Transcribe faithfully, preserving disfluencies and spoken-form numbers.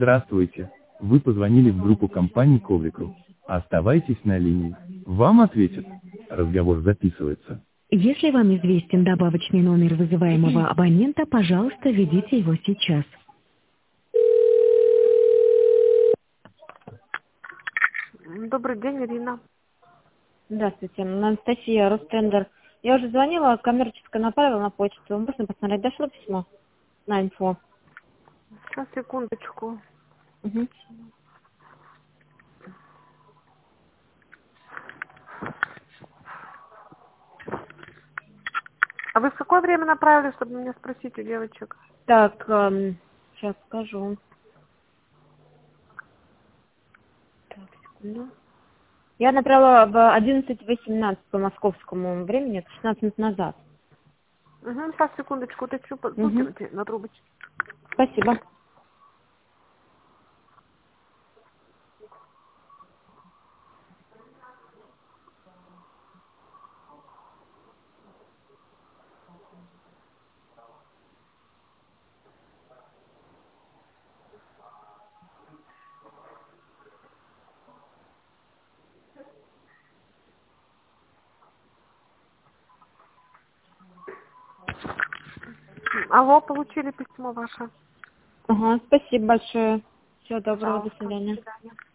Здравствуйте. Вы позвонили в группу компании Коврикру. Оставайтесь на линии. Вам ответят. Разговор записывается. Если вам известен добавочный номер вызываемого абонента, пожалуйста, введите его сейчас. Добрый день, Ирина. Здравствуйте, Анастасия, Ростендер. Я уже звонила, коммерческое направила на почту. Можно посмотреть, дошло письмо на инфо? Сейчас, секундочку. Угу. А вы в какое время направили, чтобы меня спросить у девочек? Так, эм, сейчас скажу. Так, секунду. Я направила в одиннадцать восемнадцать по московскому времени, это шестнадцать минут назад. Угу, сейчас, секундочку, уточню, Угу. на трубочке. Спасибо. Алло, получили письмо ваше? Ага, спасибо большое. Всего доброго, Пожалуйста, до свидания. До свидания.